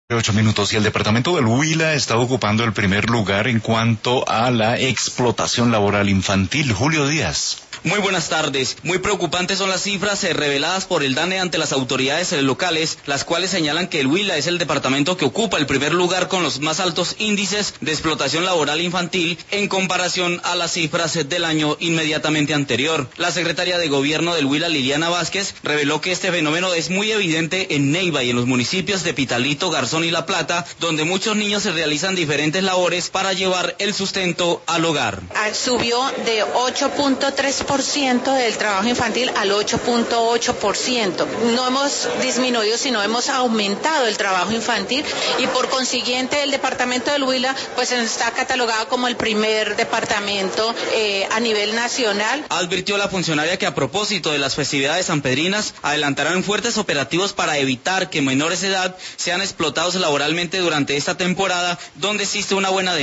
8 minutos y el departamento del Huila está ocupando el primer lugar en cuanto a la explotación laboral infantil. Julio Díaz. Muy buenas tardes. Muy preocupantes son las cifras reveladas por el DANE ante las autoridades locales, las cuales señalan que el Huila es el departamento que ocupa el primer lugar con los más altos índices de explotación laboral infantil en comparación a las cifras del año inmediatamente anterior. La secretaria de Gobierno del Huila, Liliana Vázquez, reveló que este fenómeno es muy evidente en Neiva y en los municipios de Pitalito, Garzón y La Plata, donde muchos niños se realizan diferentes labores para llevar el sustento al hogar. Subió de 8.3% del trabajo infantil al 8.8%. No hemos disminuido, sino hemos aumentado el trabajo infantil y por consiguiente el departamento del Huila pues está catalogado como el primer departamento a nivel nacional. Advirtió la funcionaria que a propósito de las festividades sanpedrinas adelantarán fuertes operativos para evitar que menores de edad sean explotados laboralmente durante esta temporada donde existe una buena demanda